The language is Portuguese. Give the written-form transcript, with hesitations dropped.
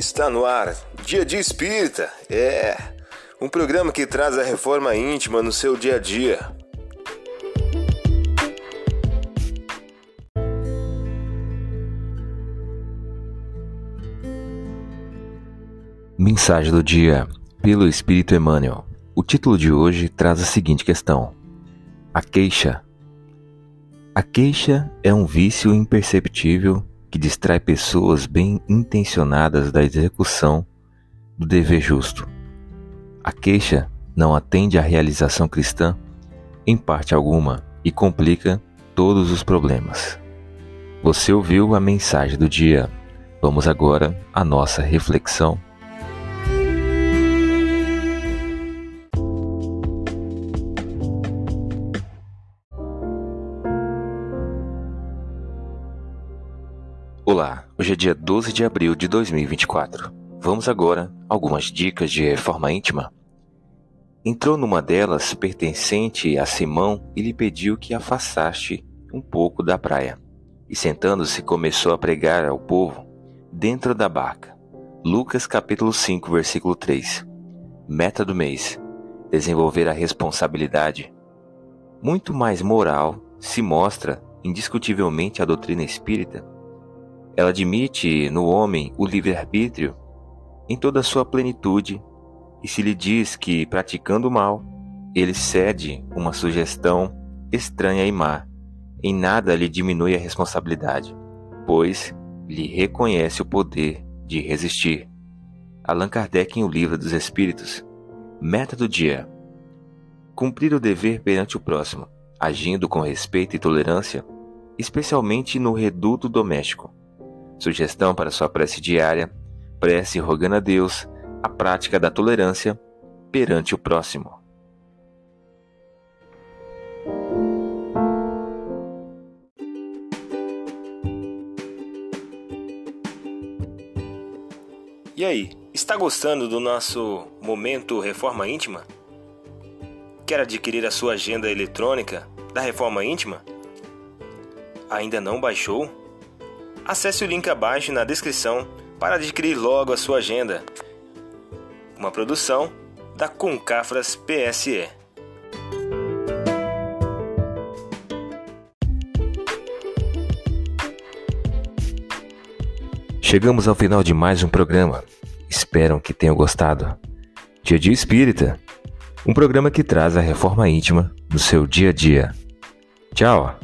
Está no ar, Dia de Espírita, um programa que traz a reforma íntima no seu dia a dia. Mensagem do dia, pelo Espírito Emmanuel. O título de hoje traz a seguinte questão: a queixa. A queixa é um vício imperceptível que distrai pessoas bem intencionadas da execução do dever justo. A queixa não atende à realização cristã em parte alguma e complica todos os problemas. Você ouviu a mensagem do dia. Vamos agora à nossa reflexão. Olá, hoje é dia 12 de abril de 2024. Vamos agora a algumas dicas de reforma íntima. Entrou numa delas pertencente a Simão e lhe pediu que afastasse um pouco da praia. E sentando-se começou a pregar ao povo dentro da barca. Lucas capítulo 5, versículo 3. Meta do mês: desenvolver a responsabilidade. Muito mais moral se mostra indiscutivelmente a doutrina espírita. Ela admite no homem o livre-arbítrio em toda a sua plenitude e se lhe diz que, praticando o mal, ele cede uma sugestão estranha e má, em nada lhe diminui a responsabilidade, pois lhe reconhece o poder de resistir. Allan Kardec em O Livro dos Espíritos. Meta do dia: cumprir o dever perante o próximo, agindo com respeito e tolerância, especialmente no reduto doméstico. Sugestão para sua prece diária: prece rogando a Deus a prática da tolerância perante o próximo. E aí, está gostando do nosso momento Reforma Íntima? Quer adquirir a sua agenda eletrônica da Reforma Íntima? Ainda não baixou? Acesse o link abaixo na descrição para adquirir logo a sua agenda. Uma produção da Concafras PSE. Chegamos ao final de mais um programa. Espero que tenham gostado. Dia de Espírita, um programa que traz a reforma íntima no seu dia a dia. Tchau!